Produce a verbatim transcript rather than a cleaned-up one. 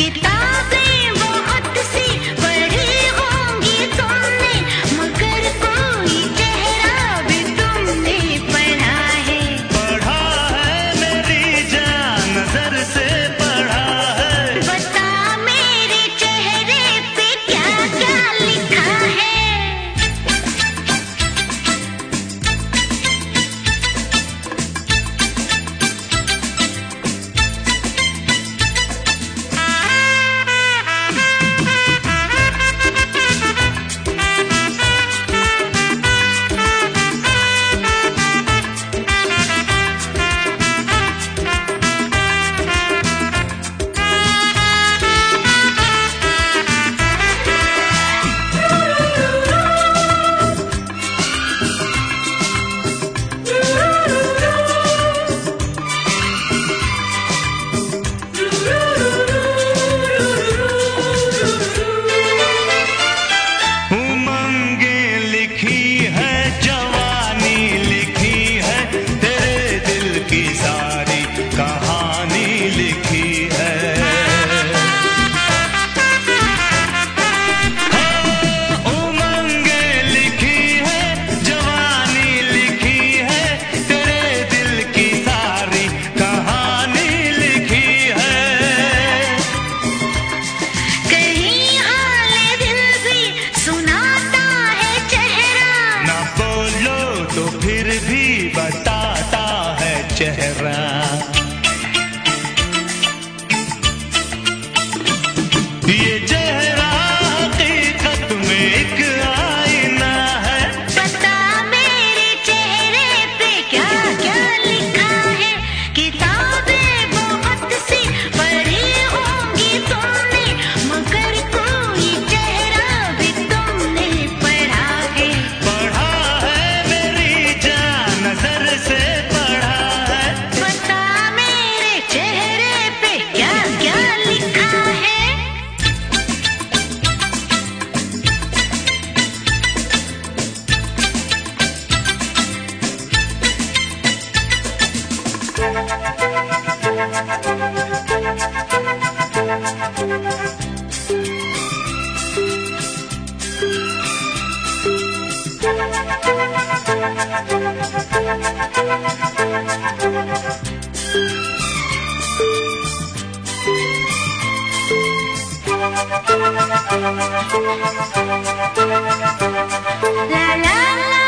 किताबें बहुत सी पढ़ी होंगी तुमने, मगर कोई चेहरा भी तुमने पढ़ा है। पढ़ा है मेरी जान, नजर से पढ़ा है। बता मेरे चेहरे पे क्या क्या लिखा है। तो फिर भी बताता है चेहरा। ये चेहरा हकीकत में एक आईना है। बता मेरे चेहरे पे क्या क्या लिखा है। किताबें बहुत सी पढ़ी होंगी तुमने, मगर कोई चेहरा भी तुमने पढ़ा है। पढ़ा है मेरी जान, नजर से पढ़ा है। बता मेरे चेहरे पे क्या क्या लिखा है। La la la